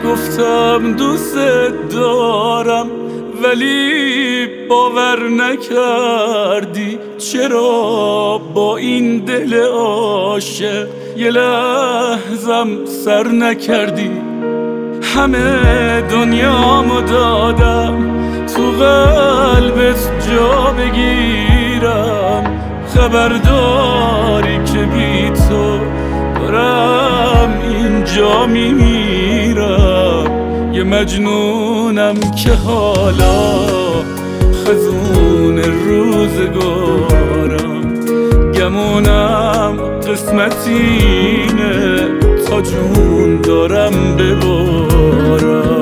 گفتم دوست دارم ولی باور نکردی. چرا با این دل عاشق یه لحظم سر نکردی؟ همه دنیامو دادم تو قلبت جا بگیرم. خبرداری که بی تو دارم اینجا میمیرم. یه مجنونم که حالا خزون روزگارم. گمونم قسمتینه تا جون دارم ببارم.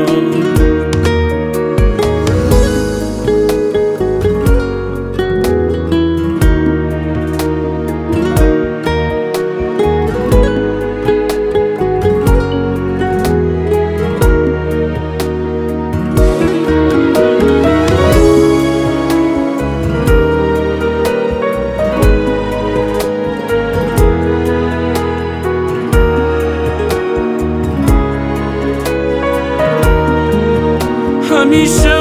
همیشه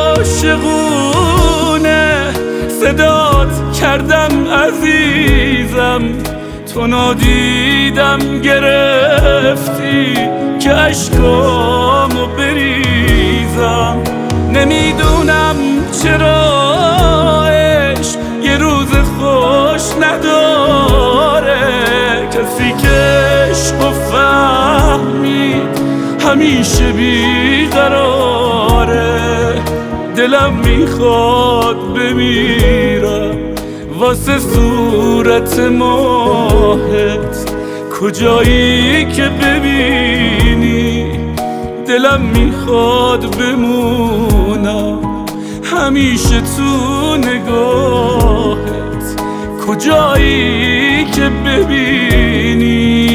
عاشقونه صدات کردم عزیزم. تو نادیدم گرفتی که اشکامو بریزم. نمیدونم چرا عشق یه روز خوش نداره. کسی که عشقو فهمید همیشه بیقراره. دلم میخواد بمیرم واسه صورت ماهت. کجایی که ببینی دلم میخواد بمونم همیشه تو نگاهت. کجایی که ببینی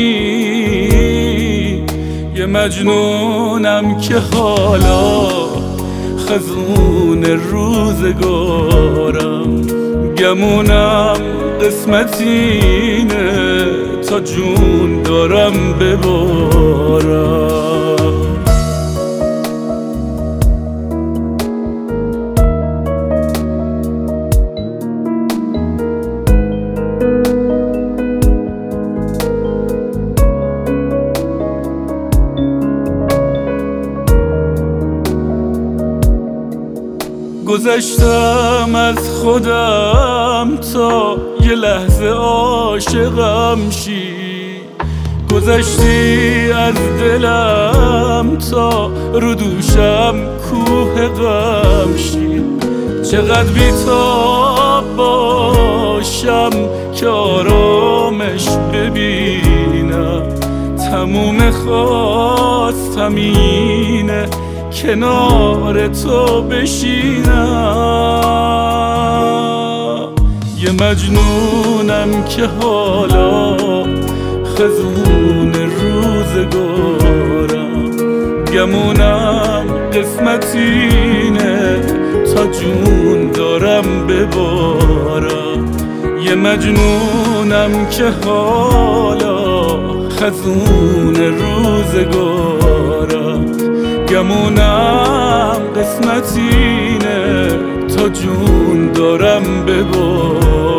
یه مجنونم که حالا خزون روزگارم. گمونم قسمتینه تا جون دارم ببارم. گذشتم از خودم تا یه لحظه عاشقم شی. گذشتی از دلم تا رو دوشم کوه غم شی. چقدر بی‌تاب باشم که آرامش ببینم. تموم خواستم اینه کنار تو بشینم. یه مجنونم که حالا خزون روزگارم. گمونم قسمتینه تا جون دارم ببارم. یه مجنونم که حالا خزون روزگارم. گمونم قسمتینه تا جون دارم ببارم.